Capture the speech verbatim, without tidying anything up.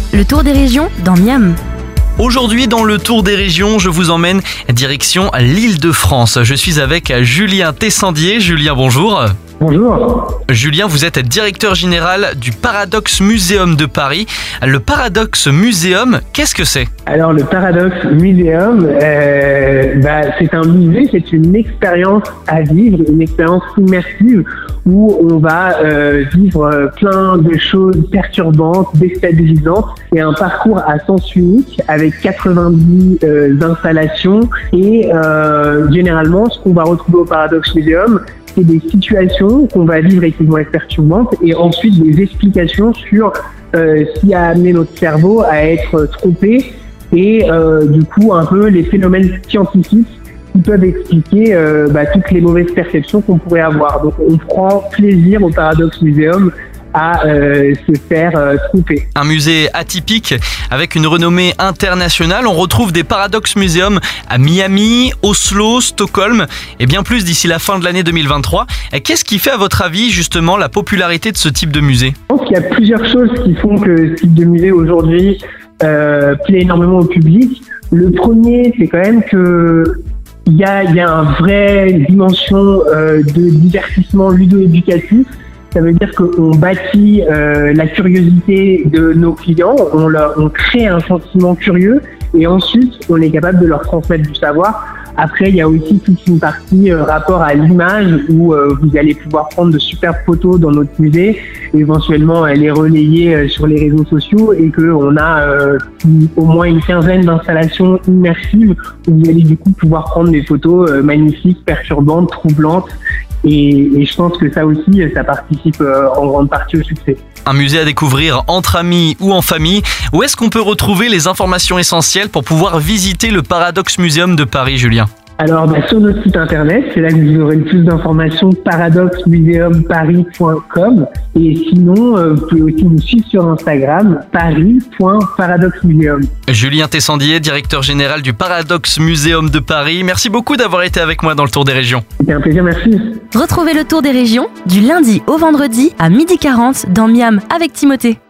Le tour des régions dans Miam. Aujourd'hui, dans le Tour des régions, je vous emmène direction l'Île-de-France. Je suis avec Julien Tessandier. Julien, bonjour. Bonjour. Julien, vous êtes directeur général du Paradox Museum de Paris. Le Paradox Museum, qu'est-ce que c'est ? Alors le Paradox Museum, euh, bah, c'est un musée, c'est une expérience à vivre, une expérience immersive où on va euh, vivre plein de choses perturbantes, déstabilisantes et un parcours à sens unique avec quatre-vingt-dix euh, installations et euh, généralement ce qu'on va retrouver au Paradox Museum, c'est des situations qu'on va vivre et qui vont être perturbantes et ensuite des explications sur euh, ce qui a amené notre cerveau à être trompé et euh, du coup un peu les phénomènes scientifiques qui peuvent expliquer euh, bah, toutes les mauvaises perceptions qu'on pourrait avoir. Donc on prend plaisir au Paradox Museum à euh, se faire euh, tromper. Un musée atypique avec une renommée internationale. On retrouve des Paradox Museum à Miami, Oslo, Stockholm et bien plus d'ici la fin de l'année deux mille vingt-trois. Et qu'est-ce qui fait à votre avis justement la popularité de ce type de musée ? Je pense qu'il y a plusieurs choses qui font que ce type de musée aujourd'hui euh, plaît énormément au public. Le premier, c'est quand même que il y a, il y a une vraie dimension euh, de divertissement ludo-éducatif. Ça veut dire qu'on bâtit euh, la curiosité de nos clients, on, leur, on crée un sentiment curieux et ensuite on est capable de leur transmettre du savoir. Après, il y a aussi toute une partie euh, rapport à l'image où euh, vous allez pouvoir prendre de superbes photos dans notre musée, et éventuellement euh, les relayer euh, sur les réseaux sociaux et qu'on a euh, au moins une quinzaine d'installations immersives où vous allez du coup pouvoir prendre des photos euh, magnifiques, perturbantes, troublantes. Et, et je pense que ça aussi, ça participe euh, en grande partie au succès. Un musée à découvrir entre amis ou en famille. Où est-ce qu'on peut retrouver les informations essentielles pour pouvoir visiter le Paradox Museum de Paris, Julien ? Alors bah, sur notre site internet, c'est là que vous aurez le plus d'informations, paradox museum paris point com. Et sinon, euh, vous pouvez aussi nous suivre sur Instagram, paris point paradox museum. Julien Tessandier, directeur général du Paradox Museum de Paris. Merci beaucoup d'avoir été avec moi dans le Tour des régions. C'était un plaisir, merci. Retrouvez le Tour des régions du lundi au vendredi à midi quarante dans Miam avec Timothée.